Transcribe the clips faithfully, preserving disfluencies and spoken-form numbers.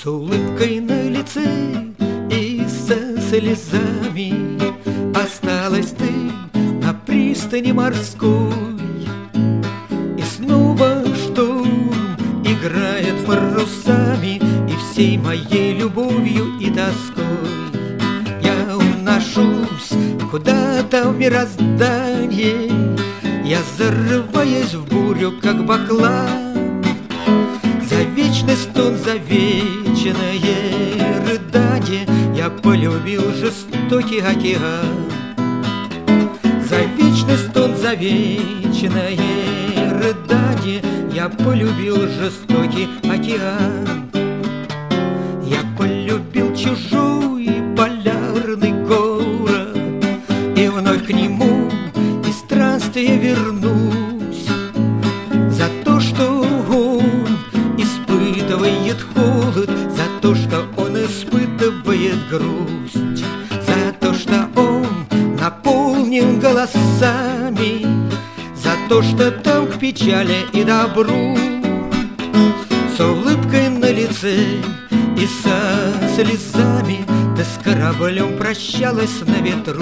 С улыбкой на лице и со слезами осталась ты на пристани морской. И снова шторм играет парусами и всей моей любовью и тоской. Я уношусь куда-то в мироздание, я зарываюсь в бурю, как баклан. За вечный стон, за вечное рыдание я полюбил жестокий океан. За вечный стон, за вечное рыдание я полюбил жестокий океан. Я полюбил чужой полярный город, и вновь к нему из странствия вернусь. За то, что он испытывает холод, за то, что он испытывает грусть, за то, что он наполнен голосами, за то, что там к печали и добру. С улыбкой на лице и со слезами ты с кораблем прощалась на ветру.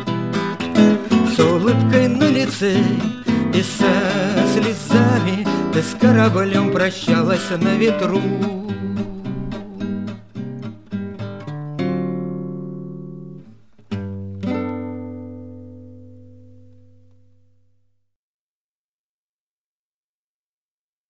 С улыбкой на лице и со слезами ты с кораблем прощалась на ветру.